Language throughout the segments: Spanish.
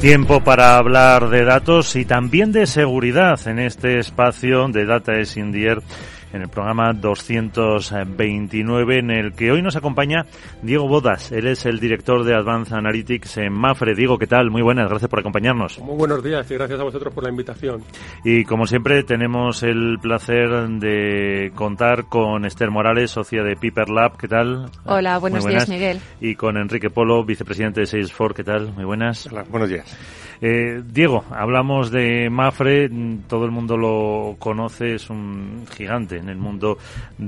Tiempo para hablar de datos y también de seguridad en este espacio de Data is in the Air, en el programa 229, en el que hoy nos acompaña Diego Bodas. Él es el director de Advanced Analytics en Mapfre. Diego, ¿qué tal? Muy buenas, gracias por acompañarnos. Muy buenos días y gracias a vosotros por la invitación. Y como siempre tenemos el placer de contar con Esther Morales, socia de Piper Lab. ¿Qué tal? Hola, buenos días, Miguel. Y con Enrique Polo, vicepresidente de Salesforce. ¿Qué tal? Muy buenas. Hola, buenos días. Diego, hablamos de Mapfre, todo el mundo lo conoce, es un gigante en el mundo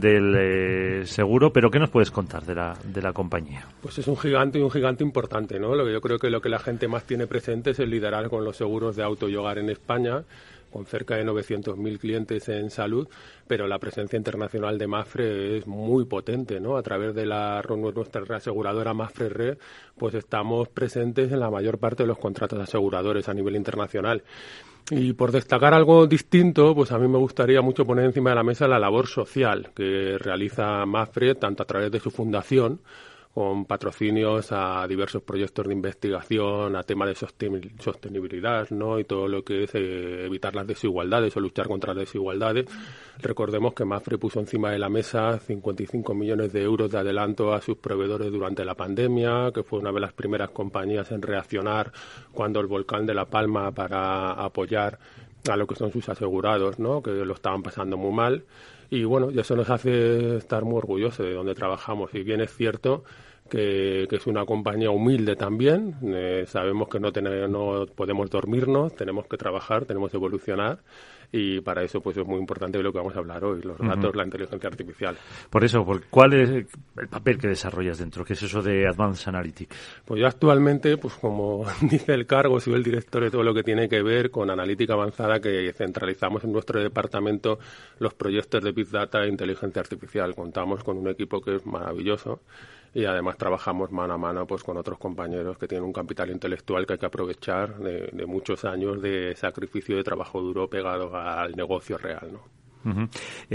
del seguro, pero ¿qué nos puedes contar de la compañía? Pues es un gigante y un gigante importante, ¿no? Yo creo que lo que la gente más tiene presente es el liderazgo con los seguros de auto y hogar en España, con cerca de 900.000 clientes en salud, pero la presencia internacional de Mapfre es muy potente, ¿no? A través de nuestra reaseguradora Mapfre Re, pues estamos presentes en la mayor parte de los contratos aseguradores a nivel internacional. Y por destacar algo distinto, pues a mí me gustaría mucho poner encima de la mesa la labor social que realiza Mapfre, tanto a través de su fundación, con patrocinios a diversos proyectos de investigación, a temas de sostenibilidad, ¿no? Y todo lo que es evitar las desigualdades o luchar contra las desigualdades. Recordemos que Mapfre puso encima de la mesa 55 millones de euros de adelanto a sus proveedores durante la pandemia, que fue una de las primeras compañías en reaccionar cuando el volcán de La Palma para apoyar a lo que son sus asegurados, ¿no? Que lo estaban pasando muy mal. Y bueno, y eso nos hace estar muy orgullosos de donde trabajamos. Y bien es cierto que es una compañía humilde también. Sabemos que no podemos dormirnos, tenemos que trabajar, tenemos que evolucionar. Y para eso pues es muy importante lo que vamos a hablar hoy, los datos, la inteligencia artificial. Por eso, ¿cuál es el papel que desarrollas dentro? ¿Qué es eso de Advanced Analytics? Pues yo actualmente, pues como dice el cargo, soy el director de todo lo que tiene que ver con analítica avanzada, que centralizamos en nuestro departamento los proyectos de Big Data e inteligencia artificial. Contamos con un equipo que es maravilloso. Y además trabajamos mano a mano pues con otros compañeros que tienen un capital intelectual que hay que aprovechar de muchos años de sacrificio de trabajo duro pegado al negocio real, ¿no? Uh-huh.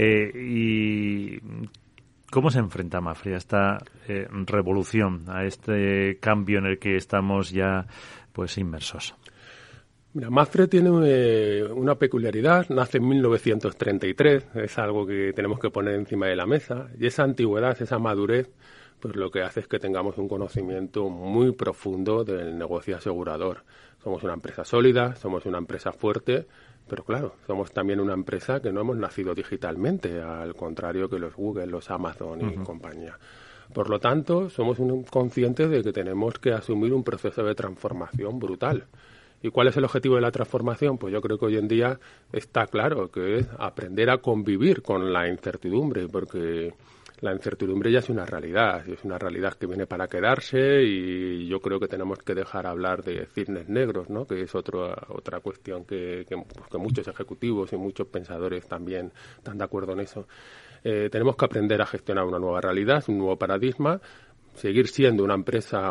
¿Y cómo se enfrenta Mapfre a esta revolución, a este cambio en el que estamos ya pues inmersos? Mira, Mapfre tiene una peculiaridad, nace en 1933, es algo que tenemos que poner encima de la mesa, y esa antigüedad, esa madurez, pues lo que hace es que tengamos un conocimiento muy profundo del negocio asegurador. Somos una empresa sólida, somos una empresa fuerte, pero claro, somos también una empresa que no hemos nacido digitalmente, al contrario que los Google, los Amazon y compañía. Por lo tanto, somos conscientes de que tenemos que asumir un proceso de transformación brutal. ¿Y cuál es el objetivo de la transformación? Pues yo creo que hoy en día está claro que es aprender a convivir con la incertidumbre, porque la incertidumbre ya es una realidad, y es una realidad que viene para quedarse, y yo creo que tenemos que dejar hablar de cisnes negros, ¿no? Que es otra cuestión que muchos ejecutivos y muchos pensadores también están de acuerdo en eso. Tenemos que aprender a gestionar una nueva realidad, un nuevo paradigma, seguir siendo una empresa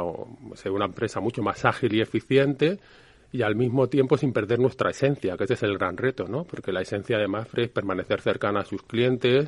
mucho más ágil y eficiente, y al mismo tiempo sin perder nuestra esencia, que ese es el gran reto, ¿no? Porque la esencia de Mapfre es permanecer cercana a sus clientes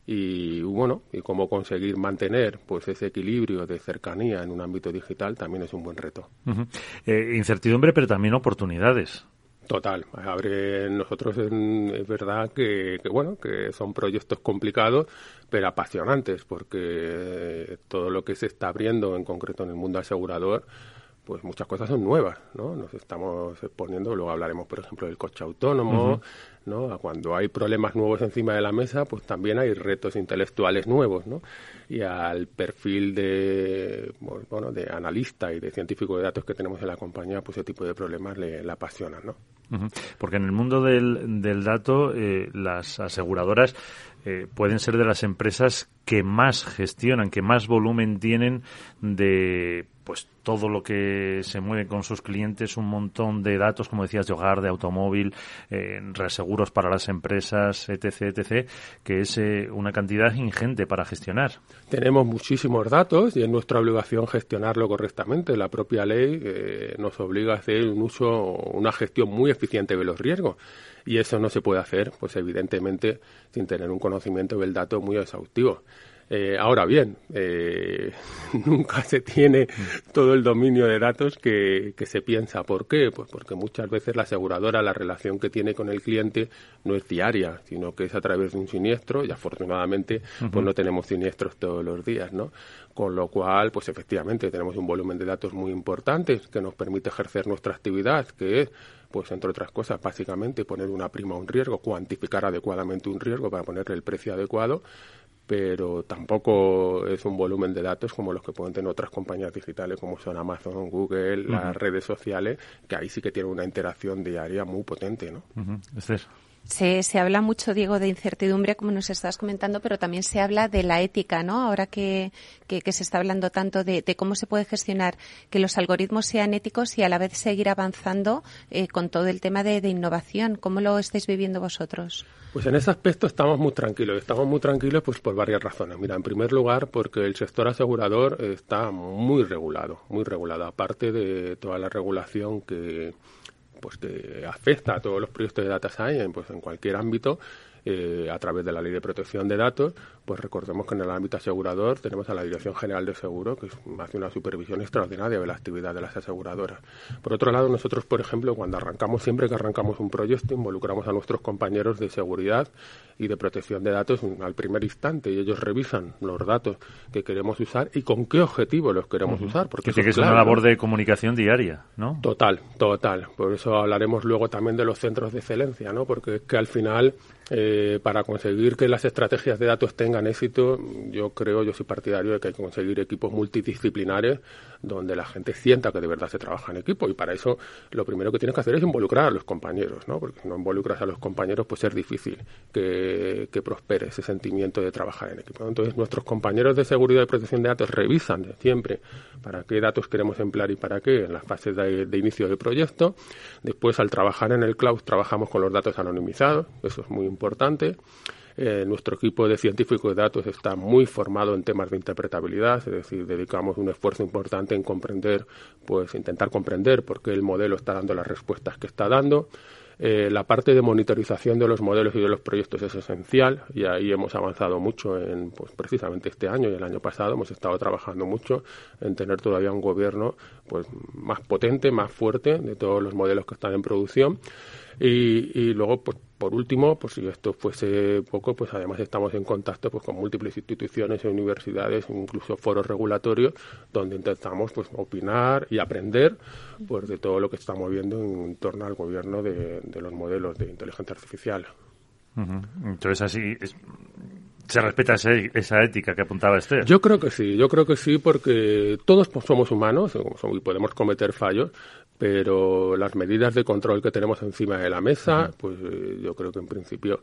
y cómo conseguir mantener pues ese equilibrio de cercanía en un ámbito digital también es un buen reto. Uh-huh. Incertidumbre, pero también oportunidades. Total. Nosotros es verdad que son proyectos complicados, pero apasionantes, porque todo lo que se está abriendo, en concreto en el mundo asegurador, pues muchas cosas son nuevas, ¿no? Nos estamos exponiendo, luego hablaremos, por ejemplo, del coche autónomo, ¿no? Cuando hay problemas nuevos encima de la mesa, pues también hay retos intelectuales nuevos, ¿no? Y al perfil de analista y de científico de datos que tenemos en la compañía, pues ese tipo de problemas le apasionan, ¿no? Uh-huh. Porque en el mundo del dato, las aseguradoras pueden ser de las empresas que más gestionan, que más volumen tienen de pues todo lo que se mueve con sus clientes, un montón de datos, como decías, de hogar, de automóvil, reaseguros para las empresas, etc., que es una cantidad ingente para gestionar. Tenemos muchísimos datos y es nuestra obligación gestionarlo correctamente. La propia ley nos obliga a hacer una gestión muy eficiente de los riesgos. Y eso no se puede hacer, pues evidentemente, sin tener un conocimiento del dato muy exhaustivo. Ahora bien, nunca se tiene todo el dominio de datos que se piensa. ¿Por qué? Pues porque muchas veces la aseguradora, la relación que tiene con el cliente no es diaria, sino que es a través de un siniestro, y afortunadamente pues no tenemos siniestros todos los días, ¿no? Con lo cual, pues efectivamente tenemos un volumen de datos muy importante que nos permite ejercer nuestra actividad, que es, pues entre otras cosas, básicamente poner una prima a un riesgo, cuantificar adecuadamente un riesgo para ponerle el precio adecuado, pero tampoco es un volumen de datos como los que pueden tener otras compañías digitales como son Amazon, Google, las redes sociales, que ahí sí que tienen una interacción diaria muy potente, ¿no? Esther. Se habla mucho, Diego, de incertidumbre, como nos estás comentando, pero también se habla de la ética, ¿no? Ahora que se está hablando tanto de cómo se puede gestionar que los algoritmos sean éticos y a la vez seguir avanzando con todo el tema de innovación. ¿Cómo lo estáis viviendo vosotros? Pues en ese aspecto estamos muy tranquilos. Estamos muy tranquilos pues por varias razones. Mira, en primer lugar, porque el sector asegurador está muy regulado. Aparte de toda la regulación que afecta a todos los proyectos de data science, pues en cualquier ámbito, a través de la Ley de Protección de Datos, pues recordemos que en el ámbito asegurador tenemos a la Dirección General de Seguro, que hace una supervisión extraordinaria de la actividad de las aseguradoras. Por otro lado, nosotros, por ejemplo, siempre que arrancamos un proyecto, involucramos a nuestros compañeros de seguridad y de protección de datos al primer instante, y ellos revisan los datos que queremos usar y con qué objetivo los queremos usar. Porque eso es una labor de comunicación diaria, ¿no? Total. Por eso hablaremos luego también de los centros de excelencia, ¿no? Porque es que al final, para conseguir que las estrategias de datos tengan éxito, yo soy partidario de que hay que conseguir equipos multidisciplinares donde la gente sienta que de verdad se trabaja en equipo, y para eso lo primero que tienes que hacer es involucrar a los compañeros, ¿no? Porque si no involucras a los compañeros, pues es difícil que prospere ese sentimiento de trabajar en equipo. Entonces, nuestros compañeros de seguridad y protección de datos revisan siempre para qué datos queremos emplear y para qué en las fases de inicio del proyecto. Después, al trabajar en el cloud, trabajamos con los datos anonimizados, eso es muy importante. Nuestro equipo de científicos de datos está muy formado en temas de interpretabilidad, es decir, dedicamos un esfuerzo importante en intentar comprender por qué el modelo está dando las respuestas que está dando. La parte de monitorización de los modelos y de los proyectos es esencial, y ahí hemos avanzado mucho precisamente este año y el año pasado hemos estado trabajando mucho en tener todavía un gobierno más potente, más fuerte de todos los modelos que están en producción. Y luego, por último, si esto fuese poco, además estamos en contacto con múltiples instituciones y universidades, incluso foros regulatorios, donde intentamos opinar y aprender de todo lo que estamos viendo en torno al gobierno de los modelos de inteligencia artificial. Entonces, así ¿se respeta esa ética que apuntaba Esther? Yo creo que sí, porque todos somos humanos y podemos cometer fallos, pero las medidas de control que tenemos encima de la mesa, yo creo que en principio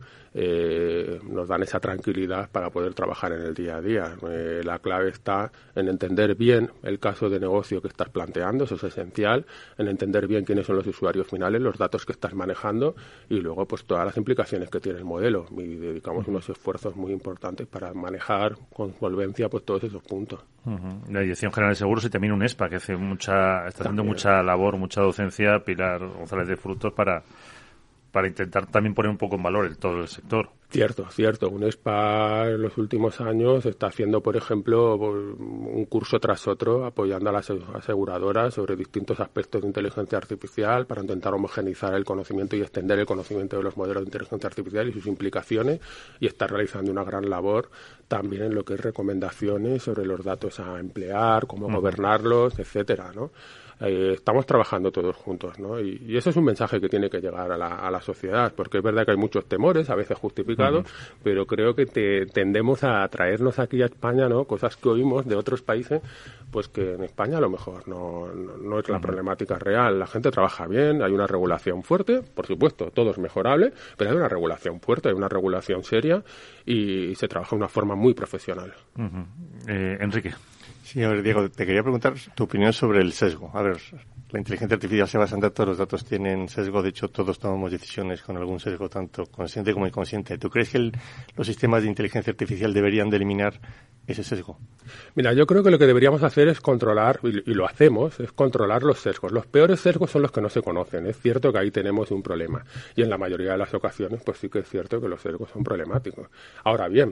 nos dan esa tranquilidad para poder trabajar en el día a día. La clave está en entender bien el caso de negocio que estás planteando, eso es esencial, en entender bien quiénes son los usuarios finales, los datos que estás manejando y luego todas las implicaciones que tiene el modelo. Y dedicamos unos esfuerzos muy importantes para manejar con solvencia todos esos puntos. La Dirección General de Seguros y también UNESPA, que está haciendo mucha labor, mucha docencia, Pilar González de Frutos, para intentar también poner un poco en valor todo el sector. Cierto. UNESPA en los últimos años está haciendo, por ejemplo, un curso tras otro apoyando a las aseguradoras sobre distintos aspectos de inteligencia artificial para intentar homogeneizar el conocimiento y extender el conocimiento de los modelos de inteligencia artificial y sus implicaciones, y está realizando una gran labor también en lo que es recomendaciones sobre los datos a emplear, cómo gobernarlos, etcétera, ¿no? Estamos trabajando todos juntos, ¿no? Y ese es un mensaje que tiene que llegar a la sociedad, porque es verdad que hay muchos temores, a veces justificados, pero creo que tendemos a traernos aquí a España, ¿no? Cosas que oímos de otros países, que en España a lo mejor no es la problemática real. La gente trabaja bien, hay una regulación fuerte, por supuesto, todo es mejorable, pero hay una regulación fuerte, hay una regulación seria y se trabaja de una forma muy profesional. Enrique. Sí, a ver, Diego, te quería preguntar tu opinión sobre el sesgo. A ver, la inteligencia artificial se basa en datos, los datos tienen sesgo, de hecho todos tomamos decisiones con algún sesgo, tanto consciente como inconsciente. ¿Tú crees que los sistemas de inteligencia artificial deberían de eliminar ese sesgo? Mira, yo creo que lo que deberíamos hacer es controlar, y lo hacemos, es controlar los sesgos. Los peores sesgos son los que no se conocen. Es cierto que ahí tenemos un problema. Y en la mayoría de las ocasiones, sí que es cierto que los sesgos son problemáticos. Ahora bien,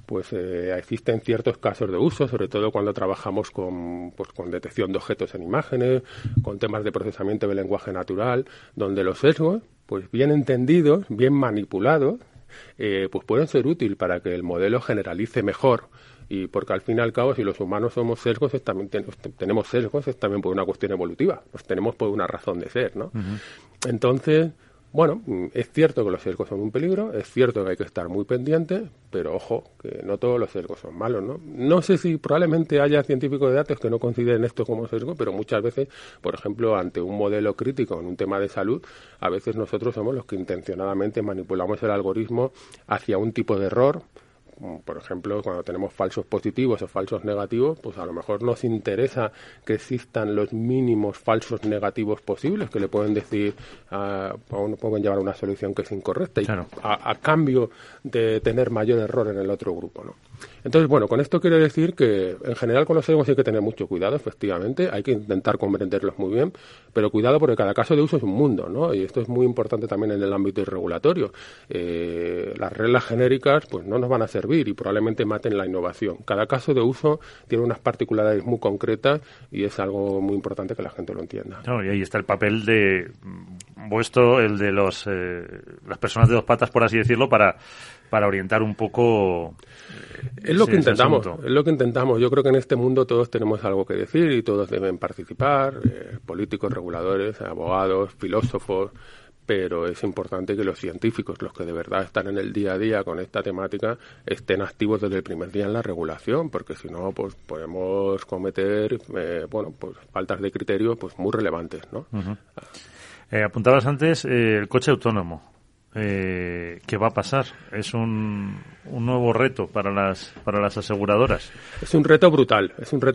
pues existen ciertos casos de uso, sobre todo cuando trabajamos con detección de objetos en imágenes, con temas de procesamiento de lenguaje natural, donde los sesgos, pues bien entendidos, bien manipulados, pues pueden ser útiles para que el modelo generalice mejor. Y porque al fin y al cabo, si los humanos somos sesgos, también tenemos sesgos, es también por una cuestión evolutiva, los tenemos por una razón de ser, ¿no? Uh-huh. Entonces, bueno, es cierto que los sesgos son un peligro, es cierto que hay que estar muy pendiente, pero ojo, que no todos los sesgos son malos, ¿no? No sé si probablemente haya científicos de datos que no consideren esto como sesgo, pero muchas veces, por ejemplo, ante un modelo crítico en un tema de salud, a veces nosotros somos los que intencionadamente manipulamos el algoritmo hacia un tipo de error. Por ejemplo, cuando tenemos falsos positivos o falsos negativos, pues a lo mejor nos interesa que existan los mínimos falsos negativos posibles que le pueden decir, pueden llevar a una solución que es incorrecta y claro, a cambio de tener mayor error en el otro grupo, ¿no? Entonces, bueno, con esto quiero decir que en general con los sesgos hay que tener mucho cuidado, efectivamente, hay que intentar comprenderlos muy bien, pero cuidado porque cada caso de uso es un mundo, ¿no? Y esto es muy importante también en el ámbito regulatorio. Las reglas genéricas pues no nos van a servir y probablemente maten la innovación. Cada caso de uso tiene unas particularidades muy concretas y es algo muy importante que la gente lo entienda. No, y ahí está el papel de vuestro, el de las personas de dos patas, por así decirlo, para orientar un poco es lo que intentamos. Yo creo que en este mundo todos tenemos algo que decir y todos deben participar, políticos, reguladores, abogados, filósofos, pero es importante que los científicos, los que de verdad están en el día a día con esta temática, estén activos desde el primer día en la regulación, porque si no, pues podemos cometer faltas de criterio pues muy relevantes, ¿no? Uh-huh. Apuntabas antes el coche autónomo. ¿Qué va a pasar? Es un nuevo reto para las aseguradoras. Es un reto brutal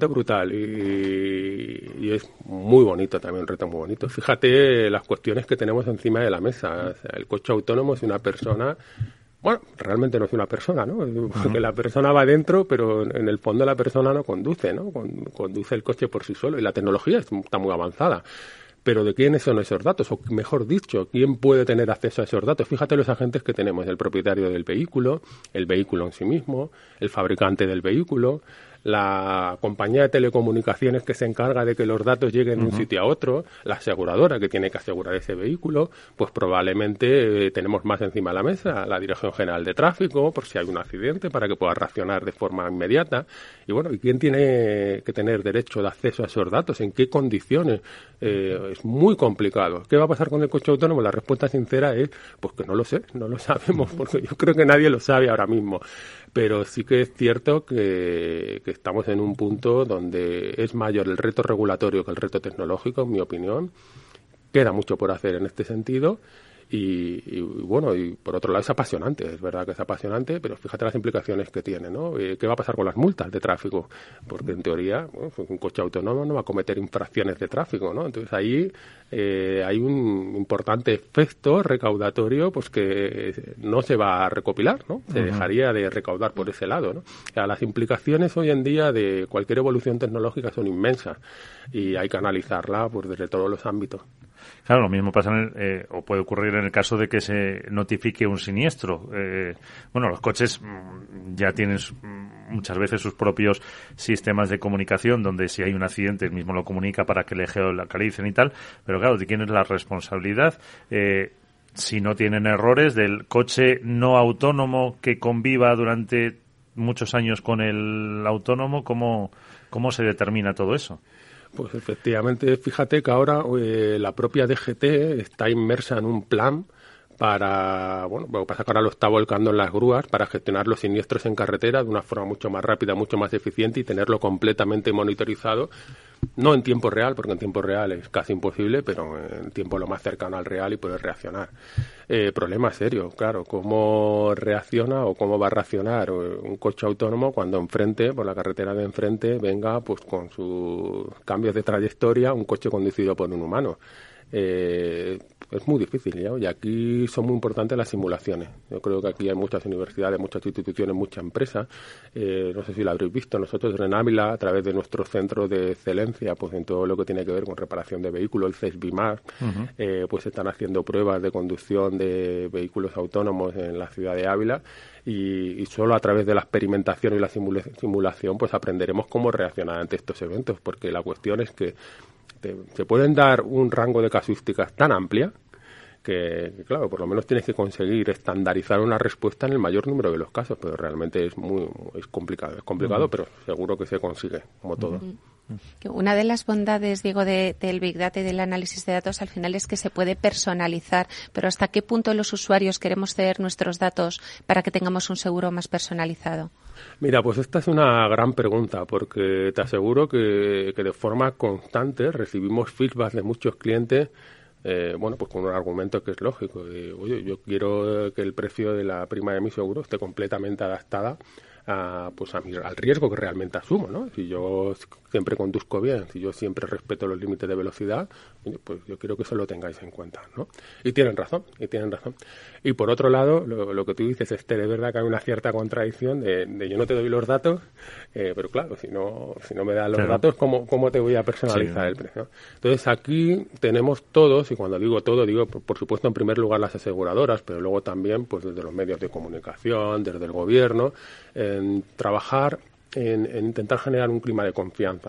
y es muy bonito también, un reto muy bonito. Fíjate las cuestiones que tenemos encima de la mesa. O sea, el coche autónomo es una persona. Bueno, realmente no es una persona, ¿no? Porque la persona va dentro, pero en el fondo la persona no conduce, ¿no? Conduce el coche por sí solo y la tecnología está muy avanzada. Pero ¿de quiénes son esos datos? O mejor dicho, ¿quién puede tener acceso a esos datos? Fíjate los agentes que tenemos, el propietario del vehículo, el vehículo en sí mismo, el fabricante del vehículo, la compañía de telecomunicaciones que se encarga de que los datos lleguen de un sitio a otro, la aseguradora que tiene que asegurar ese vehículo, pues probablemente tenemos más encima de la mesa, la Dirección General de Tráfico, por si hay un accidente, para que pueda reaccionar de forma inmediata. Y bueno, ¿y quién tiene que tener derecho de acceso a esos datos? ¿En qué condiciones? Es muy complicado. ¿Qué va a pasar con el coche autónomo? La respuesta sincera es, pues que no lo sé, no lo sabemos, porque yo creo que nadie lo sabe ahora mismo. Pero sí que es cierto que estamos en un punto donde es mayor el reto regulatorio que el reto tecnológico, en mi opinión. Queda mucho por hacer en este sentido. Y bueno, y por otro lado es apasionante, es verdad que es apasionante, pero fíjate las implicaciones que tiene, ¿no? ¿Qué va a pasar con las multas de tráfico? Porque en teoría, un coche autónomo no va a cometer infracciones de tráfico, ¿no? Entonces ahí hay un importante efecto recaudatorio pues que no se va a recopilar, ¿no? Se dejaría de recaudar por ese lado, ¿no? O sea, las implicaciones hoy en día de cualquier evolución tecnológica son inmensas y hay que analizarla pues desde todos los ámbitos. Claro, lo mismo pasa o puede ocurrir en el caso de que se notifique un siniestro. Los coches ya tienen muchas veces sus propios sistemas de comunicación donde si hay un accidente el mismo lo comunica para que le geolocalicen y tal, pero claro, ¿de quién es la responsabilidad? Si no tienen errores del coche no autónomo que conviva durante muchos años con el autónomo, ¿cómo se determina todo eso? Pues efectivamente, fíjate que ahora la propia DGT está inmersa en un plan para que ahora lo está volcando en las grúas para gestionar los siniestros en carretera de una forma mucho más rápida, mucho más eficiente y tenerlo completamente monitorizado, no en tiempo real, porque en tiempo real es casi imposible, pero en tiempo lo más cercano al real y poder reaccionar. Problema serio, claro, ¿cómo reacciona o cómo va a reaccionar un coche autónomo cuando enfrente, por la carretera de enfrente, venga pues con sus cambios de trayectoria un coche conducido por un humano? es muy difícil, ¿ya? Y aquí son muy importantes las simulaciones. Yo creo que aquí hay muchas universidades, muchas instituciones, muchas empresas. No sé si lo habréis visto. Nosotros en Ávila, a través de nuestro centro de excelencia, pues en todo lo que tiene que ver con reparación de vehículos, el CESBIMAR, pues están haciendo pruebas de conducción de vehículos autónomos en la ciudad de Ávila. Y solo a través de la experimentación y la simulación pues aprenderemos cómo reaccionar ante estos eventos, porque la cuestión es que se pueden dar un rango de casuísticas tan amplia que, claro, por lo menos tienes que conseguir estandarizar una respuesta en el mayor número de los casos, pero realmente es complicado. Es complicado, pero seguro que se consigue, como todo. Una de las bondades, Diego, del Big Data y del análisis de datos al final es que se puede personalizar, pero ¿hasta qué punto los usuarios queremos ceder nuestros datos para que tengamos un seguro más personalizado? Mira, pues esta es una gran pregunta, porque te aseguro que de forma constante recibimos feedback de muchos clientes, pues con un argumento que es lógico. Oye, yo quiero que el precio de la prima de mi seguro esté completamente adaptada al riesgo que realmente asumo, ¿no? Si yo siempre conduzco bien, si yo siempre respeto los límites de velocidad, pues yo quiero que eso lo tengáis en cuenta, ¿no? Y tienen razón. Y por otro lado, lo que tú dices, de verdad que hay una cierta contradicción de yo no te doy los datos, pero claro, si no me das los datos, ¿cómo te voy a personalizar el precio? Entonces aquí tenemos todos, y cuando digo todo, digo por supuesto en primer lugar las aseguradoras, pero luego también pues desde los medios de comunicación, desde el gobierno, en trabajar en intentar generar un clima de confianza,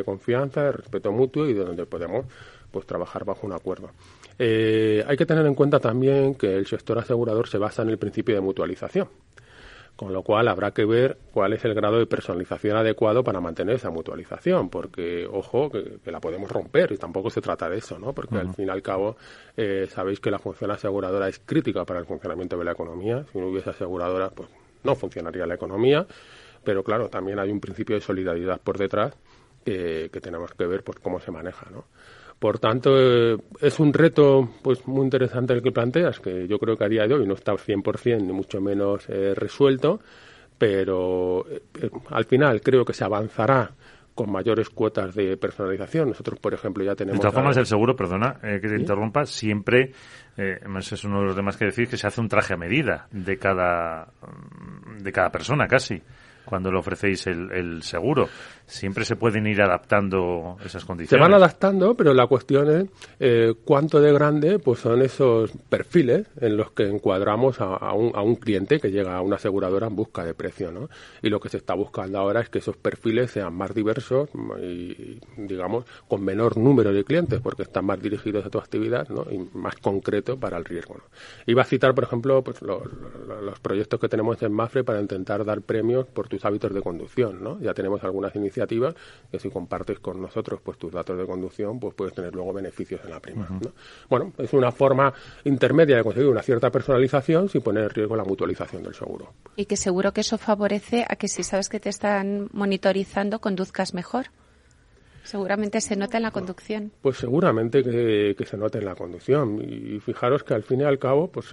de respeto mutuo y de donde podemos pues trabajar bajo un acuerdo. Hay que tener en cuenta también que el sector asegurador se basa en el principio de mutualización, con lo cual habrá que ver cuál es el grado de personalización adecuado para mantener esa mutualización, porque, ojo, que la podemos romper y tampoco se trata de eso, ¿no? Porque al fin y al cabo sabéis que la función aseguradora es crítica para el funcionamiento de la economía. Si no hubiese aseguradoras, pues no funcionaría la economía, pero claro, también hay un principio de solidaridad por detrás que tenemos que ver pues cómo se maneja, ¿no? Por tanto, es un reto pues muy interesante el que planteas, que yo creo que a día de hoy no está 100% ni mucho menos resuelto, pero al final creo que se avanzará con mayores cuotas de personalización. Nosotros, por ejemplo, ya tenemos... De todas formas, el seguro, perdona que te interrumpa, siempre, además es uno de los demás que decir, que se hace un traje a medida de cada persona casi, cuando le ofrecéis el seguro. Siempre se pueden ir adaptando esas condiciones. Se van adaptando, pero la cuestión es cuánto de grande pues son esos perfiles en los que encuadramos a un cliente que llega a una aseguradora en busca de precio, ¿no? Y lo que se está buscando ahora es que esos perfiles sean más diversos y, digamos, con menor número de clientes, porque están más dirigidos a tu actividad, ¿no? Y más concreto para el riesgo, ¿no? Iba a citar, por ejemplo, pues los proyectos que tenemos en Mapfre para intentar dar premios por tus hábitos de conducción, ¿no? Ya tenemos algunas iniciativas que si compartes con nosotros pues tus datos de conducción, pues puedes tener luego beneficios en la prima, ¿no? Bueno, es una forma intermedia de conseguir una cierta personalización sin poner en riesgo la mutualización del seguro. Y que seguro que eso favorece a que si sabes que te están monitorizando, conduzcas mejor. Seguramente se nota en la conducción. Pues seguramente que se note en la conducción. Y fijaros que al fin y al cabo, pues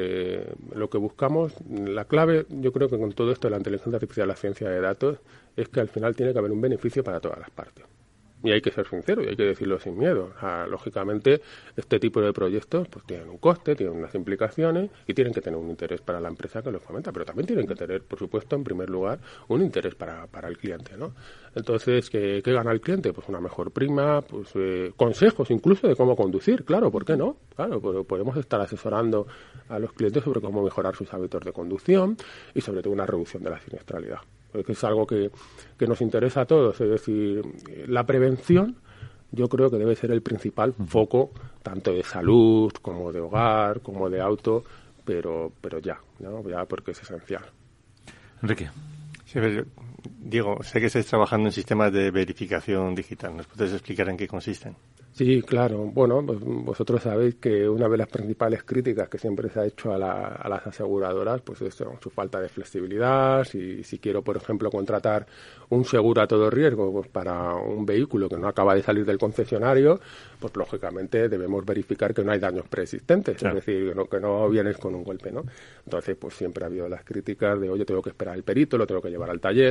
lo que buscamos, la clave, yo creo que con todo esto de la inteligencia artificial, la ciencia de datos, es que al final tiene que haber un beneficio para todas las partes. Y hay que ser sincero y hay que decirlo sin miedo. O sea, lógicamente, este tipo de proyectos pues tienen un coste, tienen unas implicaciones y tienen que tener un interés para la empresa que los fomenta, pero también tienen que tener, por supuesto, en primer lugar, un interés para el cliente, ¿no? Entonces, ¿qué gana el cliente? Pues una mejor prima, pues consejos incluso de cómo conducir, claro, ¿por qué no? Claro, podemos estar asesorando a los clientes sobre cómo mejorar sus hábitos de conducción y sobre todo una reducción de la siniestralidad. Que es algo que nos interesa a todos, es decir, la prevención yo creo que debe ser el principal foco tanto de salud como de hogar, como de auto, pero ya, ¿no? Ya porque es esencial. Enrique. Sí, Diego, sé que estáis trabajando en sistemas de verificación digital. ¿Nos puedes explicar en qué consisten? Sí, claro. Bueno, pues vosotros sabéis que una de las principales críticas que siempre se ha hecho a las aseguradoras pues es su falta de flexibilidad. Si quiero, por ejemplo, contratar un seguro a todo riesgo pues para un vehículo que no acaba de salir del concesionario, pues lógicamente debemos verificar que no hay daños preexistentes, claro. Es decir, que no vienes con un golpe, ¿no? Entonces, pues siempre ha habido las críticas de, oye, tengo que esperar al perito, lo tengo que llevar al taller.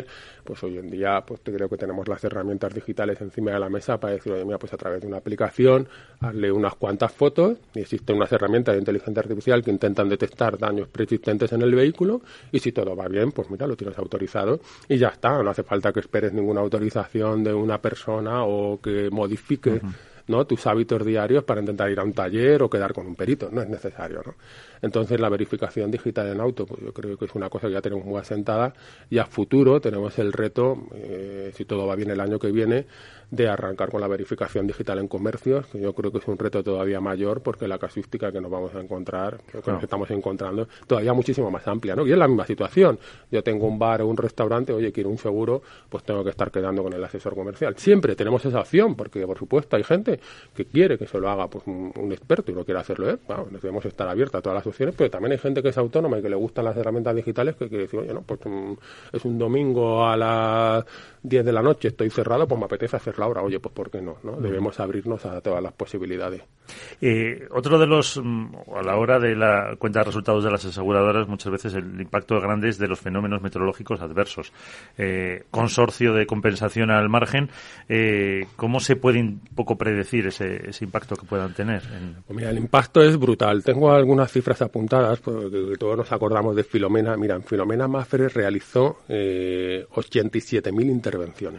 Pues hoy en día pues creo que tenemos las herramientas digitales encima de la mesa para decir, oye, mira, pues a través de una aplicación, hazle unas cuantas fotos, y existen unas herramientas de inteligencia artificial que intentan detectar daños preexistentes en el vehículo, y si todo va bien, pues mira, lo tienes autorizado y ya está, no hace falta que esperes ninguna autorización de una persona o que modifique ¿no? tus hábitos diarios para intentar ir a un taller o quedar con un perito, no es necesario, ¿no? Entonces la verificación digital en auto, pues yo creo que es una cosa que ya tenemos muy asentada, y a futuro tenemos el reto, si todo va bien el año que viene, de arrancar con la verificación digital en comercios, que yo creo que es un reto todavía mayor porque la casuística que nos vamos a encontrar, que nos estamos encontrando, todavía muchísimo más amplia, ¿no? Y es la misma situación. Yo tengo un bar o un restaurante, oye, quiero un seguro, pues tengo que estar quedando con el asesor comercial. Siempre tenemos esa opción, porque por supuesto hay gente que quiere que se lo haga pues un experto y no quiere hacerlo él. Bueno, debemos estar abiertos a todas las opciones, pero también hay gente que es autónoma y que le gustan las herramientas digitales, que quiere decir, oye, no, pues es un domingo a las 10 de la noche, estoy cerrado, pues me apetece hacerlo ahora. Oye, pues ¿por qué no? Debemos abrirnos a todas las posibilidades. Otro de los, a la hora de la cuenta de resultados de las aseguradoras, muchas veces el impacto grande es de los fenómenos meteorológicos adversos. Consorcio de compensación al margen, ¿cómo se puede un poco predecir ese impacto que puedan tener? Pues mira, el impacto es brutal. Tengo algunas cifras apuntadas, porque todos nos acordamos de Filomena. Mira, en Filomena Mapfre realizó 87.000 intervenciones.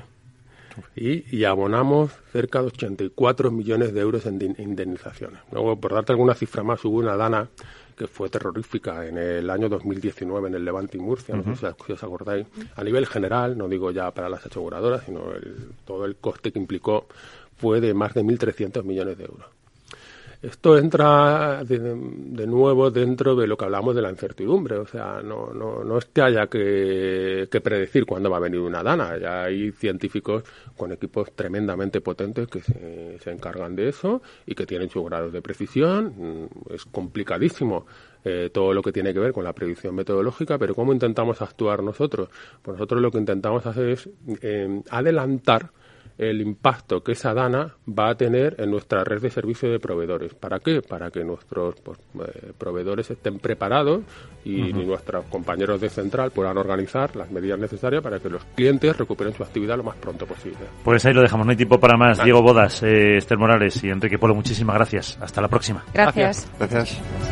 Y abonamos cerca de 84 millones de euros en indemnizaciones. Luego, por darte alguna cifra más, hubo una dana que fue terrorífica en el año 2019 en el Levante y Murcia, no sé si os acordáis. A nivel general, no digo ya para las aseguradoras, sino todo el coste que implicó fue de más de 1.300 millones de euros. Esto entra de nuevo dentro de lo que hablamos de la incertidumbre. O sea, no es que haya que predecir cuándo va a venir una dana. Ya hay científicos con equipos tremendamente potentes que se encargan de eso y que tienen sus grados de precisión. Es complicadísimo todo lo que tiene que ver con la predicción metodológica, pero ¿cómo intentamos actuar nosotros? Pues nosotros lo que intentamos hacer es adelantar el impacto que esa dana va a tener en nuestra red de servicio de proveedores. ¿Para qué? Para que nuestros proveedores estén preparados y nuestros compañeros de central puedan organizar las medidas necesarias para que los clientes recuperen su actividad lo más pronto posible. Pues ahí lo dejamos, no hay tiempo para más. Diego Bodas, Esther Morales y Enrique Polo, muchísimas gracias. Hasta la próxima. Gracias. Gracias.